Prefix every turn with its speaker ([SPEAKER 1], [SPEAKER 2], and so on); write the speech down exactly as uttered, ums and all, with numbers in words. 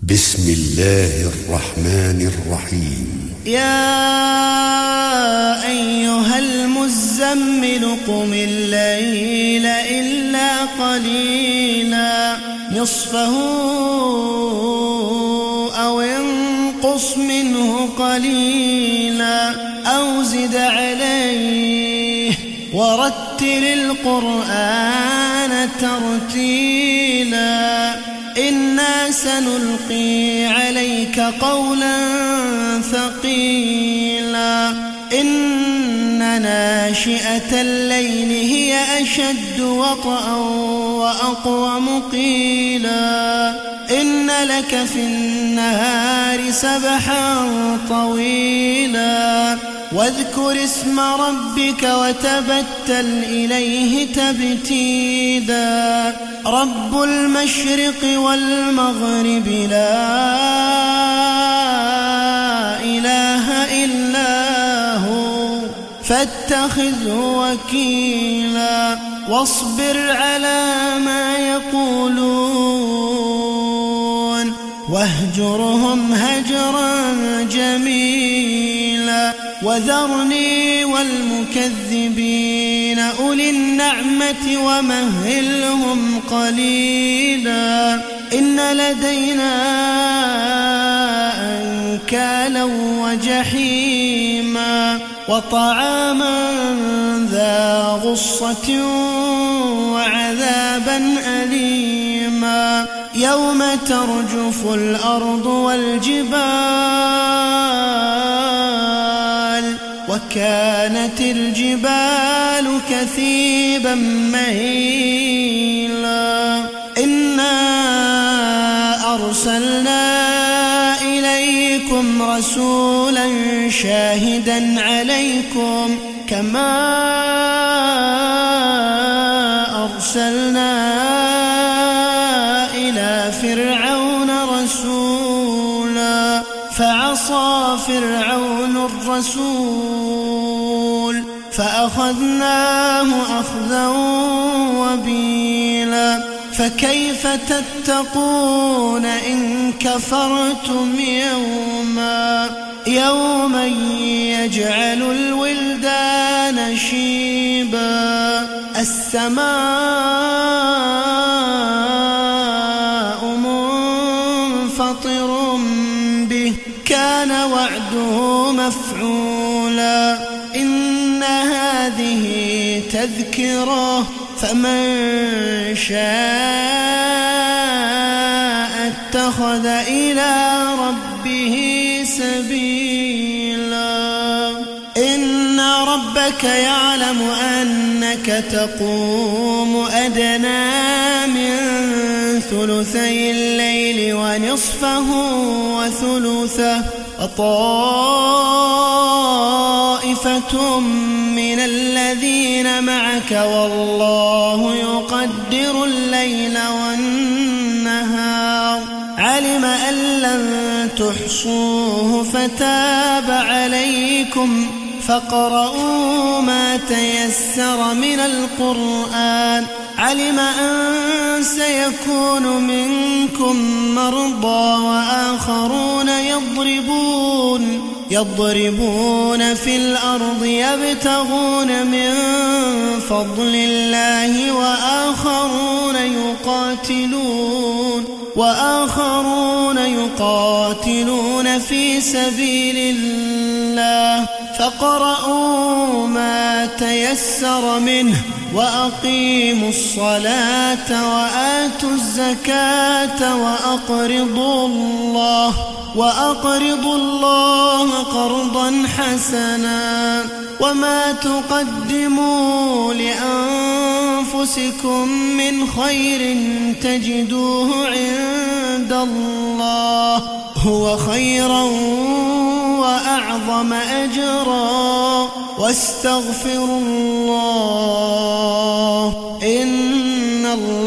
[SPEAKER 1] بسم الله الرحمن الرحيم.
[SPEAKER 2] يا أيها المزمل قم الليل إلا قليلا نصفه أو انقص منه قليلا أو زد عليه ورتل القرآن ترتيلا إنا سنلقي عليك قولا ثقيلا إن ناشئة الليل هي أشد وطئا وأقوم قيلا إن لك في النهار سبحا طويلا واذكر اسم ربك وتبتل إليه تبتيلا رب المشرق والمغرب لا إله إلا هو فاتخذه وكيلا واصبر على ما يقولون واهجرهم هجرا جميلا وذرني والمكذبين أولي النعمة ومهلهم قليلا إن لدينا أنكالا وجحيما وطعاما ذا غصة وعذابا أليما يوم ترجف الأرض والجبال وكانت الجبال كثيبا مهيلا إنا أرسلنا إليكم رسولا شاهدا عليكم كما أرسلنا إلى فرعون رسولا فعصى فرعون الرسول فأخذناه أخذا وبيلا فكيف تتقون إن كفرتم يوما يوما يجعل الولدان شيبا السماء منفطر به كان وعده مفعولا إن هذه تذكرة فمن شاء اتخذ إلى ربه سبيلا إن ربك يعلم أنك تقوم أدنى من ثلثي الليل ونصفه وثلثه وطائفة من الذين معك والله يقدر الليل والنهار علم أن لن تحصوه فتاب عليكم فاقرؤوا ما تيسر من القرآن علم أن سيكون منكم مرضى وآخرون يضربون يضربون في الأرض يبتغون من فضل الله وآخرون يقاتلون وآخرون يقاتلون في سبيل الله فاقرؤوا ما تيسر منه وأقيموا الصلاة وآتوا الزكاة وأقرضوا الله وأقرضوا الله قرضا حسنا وما تقدموا لأنفسكم من خير تجدوه عند الله هو خيرا وأعظم أجرا واستغفروا الله إن الله